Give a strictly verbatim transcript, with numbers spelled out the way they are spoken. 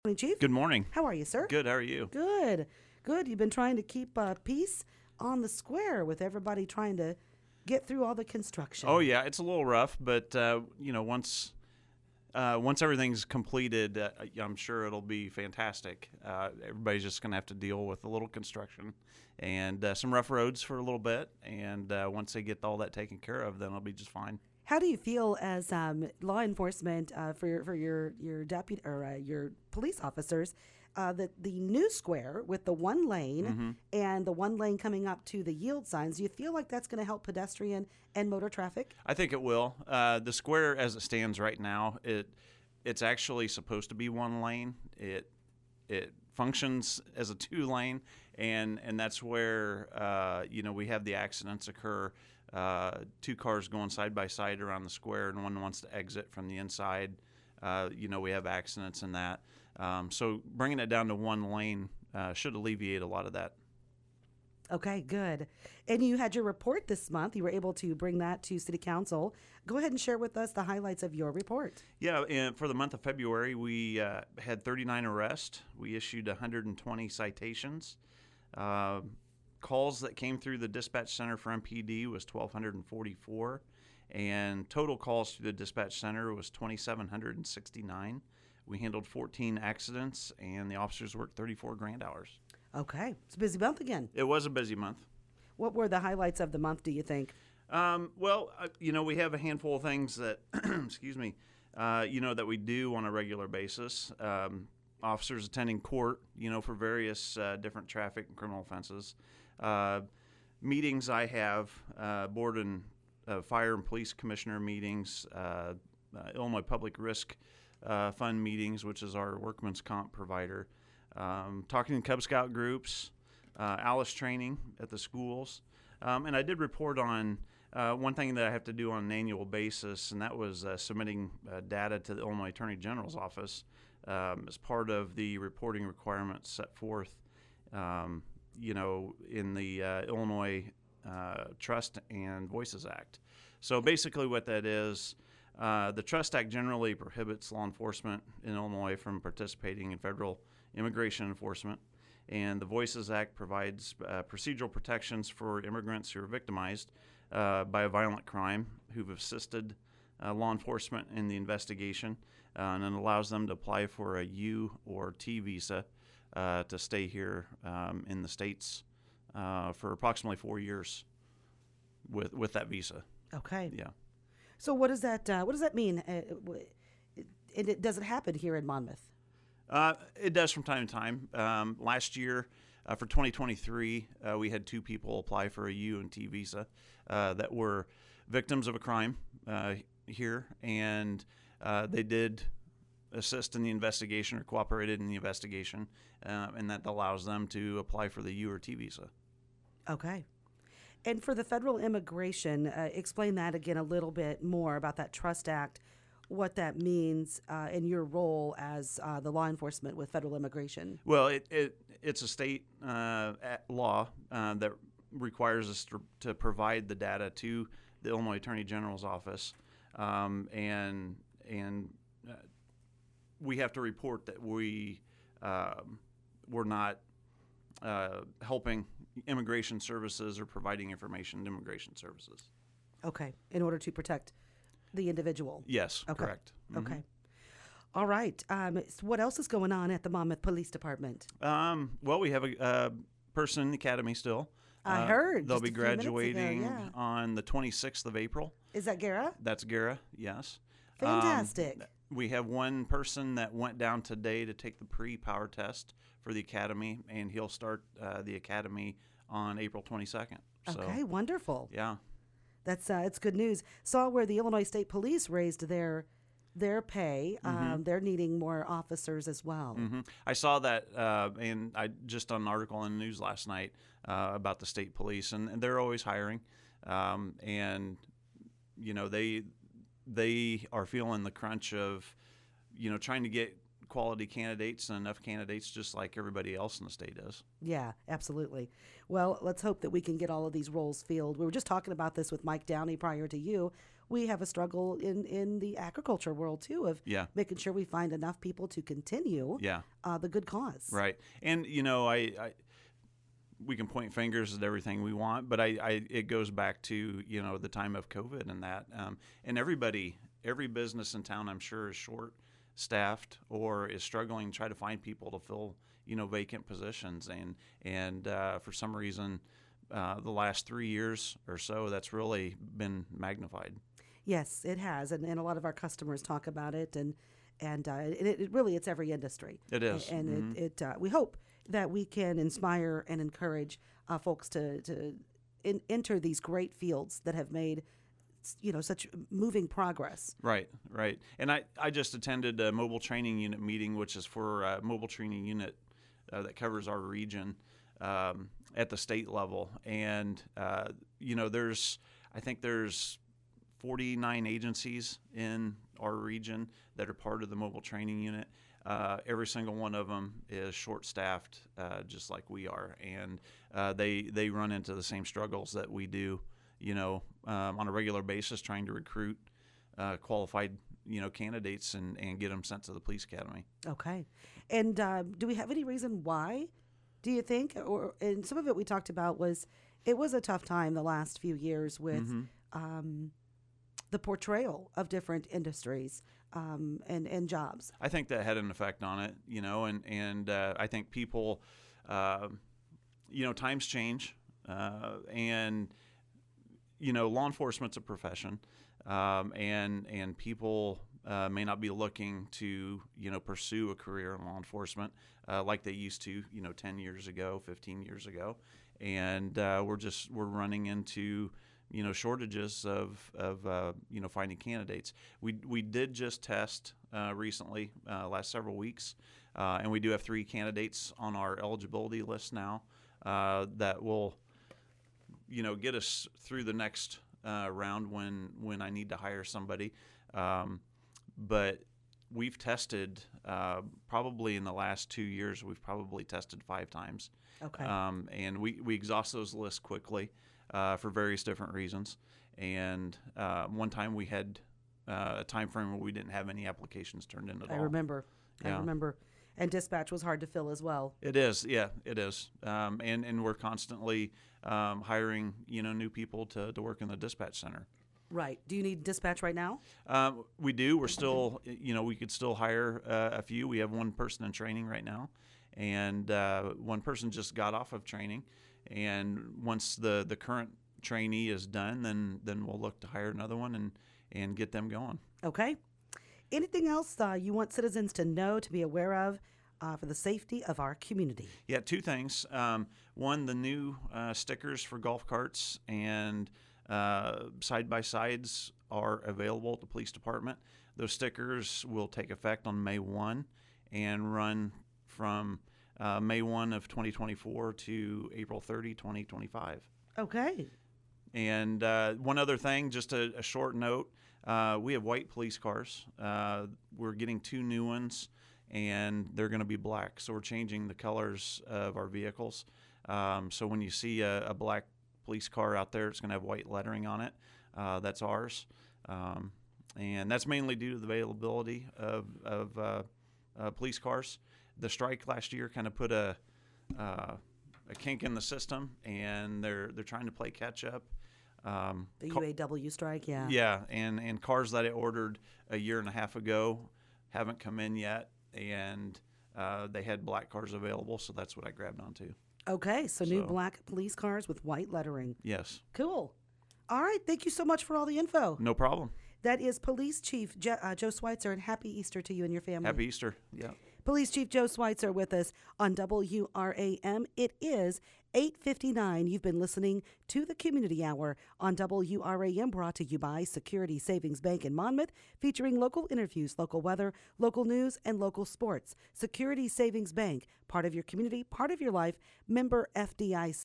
Morning, Chief. Good morning. How are you, sir? Good. How are you? Good. Good. You've been trying to keep uh, peace on the square with everybody trying to get through all the construction. Oh yeah, it's a little rough, but uh, you know, once uh, once everything's completed, uh, I'm sure it'll be fantastic. Uh, everybody's just going to have to deal with a little construction and uh, some rough roads for a little bit, and uh, once they get all that taken care of, then it'll be just fine. How do you feel as um, law enforcement uh, for your, for your your deputy or uh, your police officers uh, that the new square with the one lane Mm-hmm. and the one lane coming up to the yield signs? Do you feel like that's going to help pedestrian and motor traffic? I think it will. Uh, the square, as it stands right now, it it's actually supposed to be one lane. It it functions as a two lane, and and that's where uh, you know we have the accidents occur. Uh, two cars going side by side around the square, and one wants to exit from the inside. Uh, you know we have accidents in that. Um, so bringing it down to one lane uh, should alleviate a lot of that. Okay, good. And you had your report this month. You were able to bring that to City Council. Go ahead and share with us the highlights of your report. Yeah, and for the month of February, we uh, had thirty-nine arrests. We issued one hundred twenty citations. Uh, calls that came through the dispatch center for M P D was one thousand two hundred forty-four, and total calls through the dispatch center was two thousand seven hundred sixty-nine. We handled fourteen accidents, and the officers worked thirty-four grand hours. Okay, it's a busy month again. It was a busy month. What were the highlights of the month, do you think? Um, well, uh, you know, we have a handful of things that, excuse me, uh, you know, that we do on a regular basis. Um, officers attending court, you know, for various uh, different traffic and criminal offenses. Uh, meetings I have, uh, board and uh, fire and police commissioner meetings, uh, uh, Illinois Public Risk uh, Fund meetings, which is our workman's comp provider. Um, talking to Cub Scout groups, uh, Alice training at the schools. Um, and I did report on uh, one thing that I have to do on an annual basis, and that was uh, submitting uh, data to the Illinois Attorney General's office um, as part of the reporting requirements set forth, um, you know, in the uh, Illinois uh, Trust and Voices Act. So basically what that is, uh, the Trust Act generally prohibits law enforcement in Illinois from participating in federal immigration enforcement, and the Voices Act provides uh, procedural protections for immigrants who are victimized uh, by a violent crime who've assisted uh, law enforcement in the investigation, uh, and it allows them to apply for a U or T visa uh, to stay here um, in the States uh, for approximately four years with with that visa. Okay. Yeah. So what does that uh, what does that mean? Uh, w- it, it, does it happen here in Monmouth? Uh, it does from time to time. Um, last year, uh, for twenty twenty-three, uh, we had two people apply for a U and T visa uh, that were victims of a crime uh, here, and uh, they did assist in the investigation or cooperated in the investigation, uh, and that allows them to apply for the U or T visa. Okay. And for the federal immigration, uh, explain that again a little bit more about that Trust Act, what that means uh, in your role as uh, the law enforcement with federal immigration. Well, it, it it's a state uh, law uh, that requires us to, to provide the data to the Illinois Attorney General's office, um, and and uh, we have to report that we um, we're not uh, helping immigration services or providing information to immigration services. Okay, in order to protect the individual. Yes, okay. Correct. Mm-hmm. Okay. All right. Um, so what else is going on at the Monmouth Police Department? Um, well, we have a, a person in the academy still. I uh, heard. They'll just be a few minutes ago, graduating yeah. on the twenty-sixth of April. Is that Gara? That's Gara, yes. Fantastic. Um, we have one person that went down today to take the pre-power test for the academy, and he'll start uh, the academy on April twenty-second. So, okay, wonderful. yeah. That's uh, it's good news. Saw where the Illinois State Police raised their their pay. Mm-hmm. Um, they're needing more officers as well. Mm-hmm. I saw that, uh, and I just on an article in the news last night uh, about the state police, and, and they're always hiring, um, and you know they they are feeling the crunch of you know trying to get quality candidates and enough candidates just like everybody else in the state does. Yeah, absolutely. Well, let's hope that we can get all of these roles filled. We were just talking about this with Mike Downey prior to you. we have a struggle in, in the agriculture world too of Yeah. making sure we find enough people to continue Yeah. uh, the good cause. Right. And, you know, I, I we can point fingers at everything we want, but I, I it goes back to, you know, the time of COVID and that. Um, and everybody, every business in town, I'm sure, is short staffed or is struggling to try to find people to fill, you know, vacant positions. And, and uh, for some reason, uh, the last three years or so, that's really been magnified. Yes, it has. And, and a lot of our customers talk about it. And, and uh, it, it really, it's every industry. It is. And mm-hmm. it, it uh, we hope that we can inspire and encourage uh, folks to, to in, enter these great fields that have made, you know, such moving progress. Right, right. And I, I just attended a mobile training unit meeting, which is for a mobile training unit uh, that covers our region um, at the state level. And, uh, you know, there's, I think there's forty-nine agencies in our region that are part of the mobile training unit. Uh, every single one of them is short-staffed, uh, just like we are, and uh, they they run into the same struggles that we do, you know, um, on a regular basis, trying to recruit uh, qualified, you know, candidates and, and get them sent to the police academy. Okay, and uh, do we have any reason why? Do you think, or and some of it we talked about was it was a tough time the last few years with Mm-hmm. um, the portrayal of different industries. Um, and, and jobs. I think that had an effect on it, you know, and, and uh, I think people, uh, you know, times change, uh, and, you know, law enforcement's a profession, um, and, and people uh, may not be looking to, you know, pursue a career in law enforcement uh, like they used to, you know, ten years ago, fifteen years ago, and uh, we're just, we're running into, you know, shortages of, of uh, you know, finding candidates. We we did just test uh, recently, uh, last several weeks, uh, and we do have three candidates on our eligibility list now uh, that will, you know, get us through the next uh, round when when I need to hire somebody. Um, but we've tested uh, probably in the last two years. We've probably tested five times. Okay. Um, and we we exhaust those lists quickly. Uh, for various different reasons, and uh, one time we had uh, a time frame where we didn't have any applications turned in at I all. remember. Yeah. I remember. And dispatch was hard to fill as well. It is, yeah, it is, um, and and we're constantly um, hiring, you know, new people to, to work in the dispatch center. Right. Do you need dispatch right now? Um, we do. We're still, you know, we could still hire uh, a few. We have one person in training right now, and uh, one person just got off of training. And once the, the current trainee is done, then then we'll look to hire another one and, and get them going. Okay. Anything else uh, you want citizens to know, to be aware of uh, for the safety of our community? Yeah, two things. Um, one, the new uh, stickers for golf carts and uh, side-by-sides are available at the police department. Those stickers will take effect on May first and run from Uh, May first of twenty twenty-four to April thirtieth, twenty twenty-five. Okay. And uh, one other thing, just a, a short note, uh, we have white police cars. Uh, we're getting two new ones, and they're going to be black. So we're changing the colors of our vehicles. Um, so when you see a, a black police car out there, it's going to have white lettering on it. Uh, that's ours. Um, and that's mainly due to the availability of, of uh, uh, police cars. The strike last year kind of put a uh, a kink in the system, and they're they're trying to play catch up. Um, The ca- U A W strike, yeah. yeah, and, and cars that I ordered a year and a half ago haven't come in yet, and uh, they had black cars available, so that's what I grabbed onto. Okay, so, new So- black police cars with white lettering. Yes, Cool. All right, thank you so much for all the info. no problem. That is Police Chief Je- uh, Joe Schweitzer, and happy Easter to you and your family. Happy Easter. Yeah. Police Chief Joe Schweitzer with us on W R A M. It is eight fifty-nine. You've been listening to the Community Hour on W R A M, brought to you by Security Savings Bank in Monmouth, featuring local interviews, local weather, local news, and local sports. Security Savings Bank, part of your community, part of your life, member F D I C.